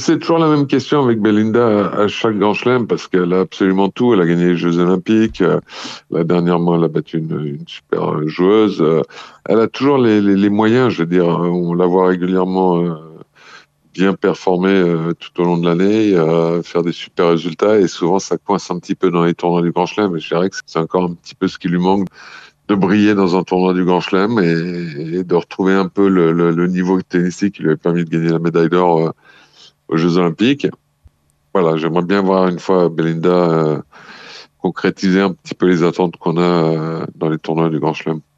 c'est toujours la même question avec Belinda à chaque Grand Chelem parce qu'elle a absolument tout. Elle a gagné les Jeux Olympiques. Là, dernièrement, elle a battu une super joueuse. Elle a toujours les moyens, je veux dire. On la voit régulièrement bien performer tout au long de l'année, faire des super résultats. Et souvent, ça coince un petit peu dans les tournois du Grand Chelem. Et je dirais que c'est encore un petit peu ce qui lui manque de briller dans un tournoi du Grand Chelem et de retrouver un peu le niveau tennistique qui lui avait permis de gagner la médaille d'or aux Jeux Olympiques. Voilà, j'aimerais bien voir une fois Belinda concrétiser un petit peu les attentes qu'on a dans les tournois du Grand Chelem.